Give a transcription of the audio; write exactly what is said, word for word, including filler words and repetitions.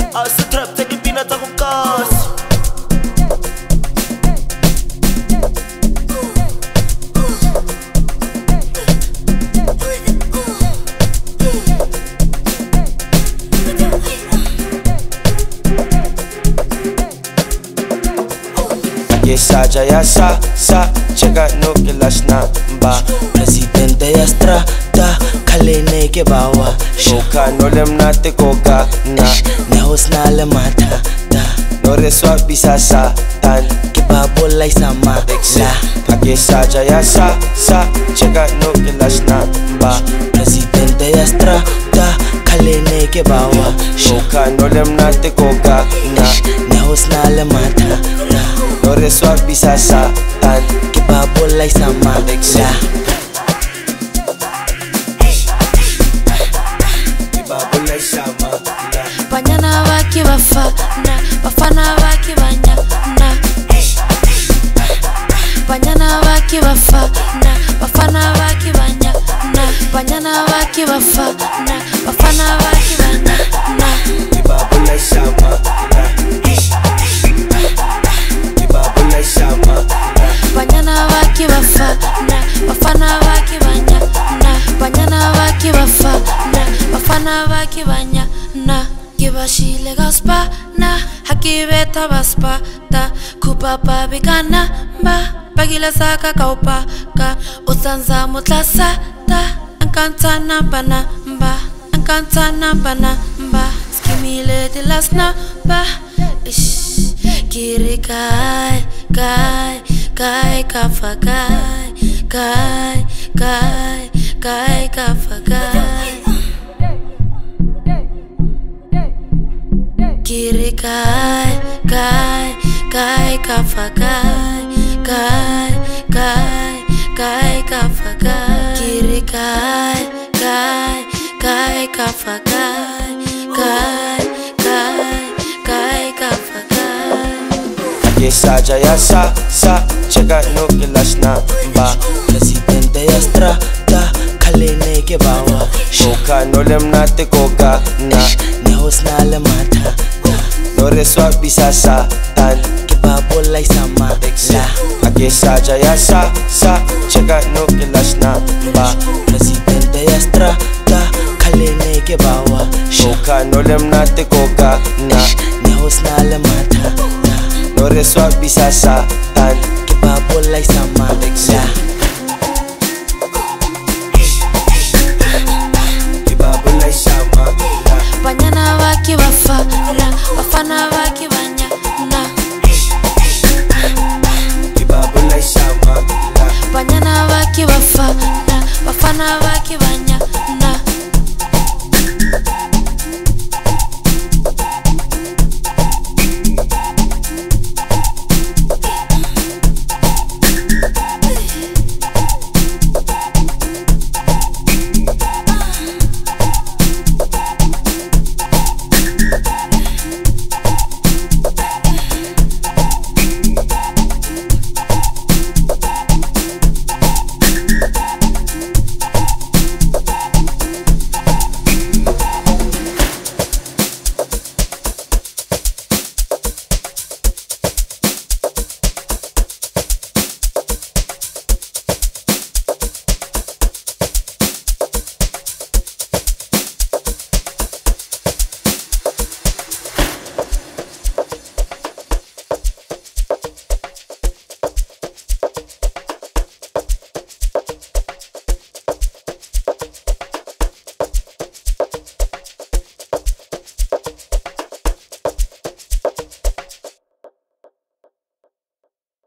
A se trap tsa dipina tsa go kasa. Saja ya sa sa cheka no kilas na ba Presidente ya strata kalene ke bawa shoka no lem na te koka na ne hosna le mata da no reswa bisa sa tan ke babola isama la ake saja ya sa sa cheka no kilas na ba Presidente ya strata kalene ke bawa shoka no lem na te koka na ne hosna le mata da no reswa bisa sa tan ke babola isama la babola isama la Banyana waki bafana bafana waki banyana Banyana waki bafana bafana waki banyana Banyana waki bafana bafana waki banyana babola isama la babola isama la Banyana waki bafana bafana waki banyana Banyana waki bafana bafana waki banyana Kibashile gaspa na hakibeta baspa ta kupapa bigana ba bagila saka kaupa ka usanza mutlasa ta ankanta namba namba ankanta namba namba skimile de las namba ish kiri kai kai kai kafa kai kai kai kai kafa kai Kiri kai, kai, kai kafa kai, kai, kai, kai kafa kai. Kiri kai, kai, kai kafa kai, kai, kai, kai kafa kai. ake saja ya sa sa cheka no kilas na ba Presidente ya strata kalene ke bawa shoka no lem na te koka na ne hosna le mata no reswa bisa sa tan ke babola isama la ake saja ya sa sa cheka no kilas na ba Presidente ya strata kalene ke bawa shoka no lem na te koka na ne hosna le mata no reswa bisa sa tan ke babola isama la babola isama la Banyana waki bafana bafana waki banyana babola isama la Banyana waki bafana bafana waki banyana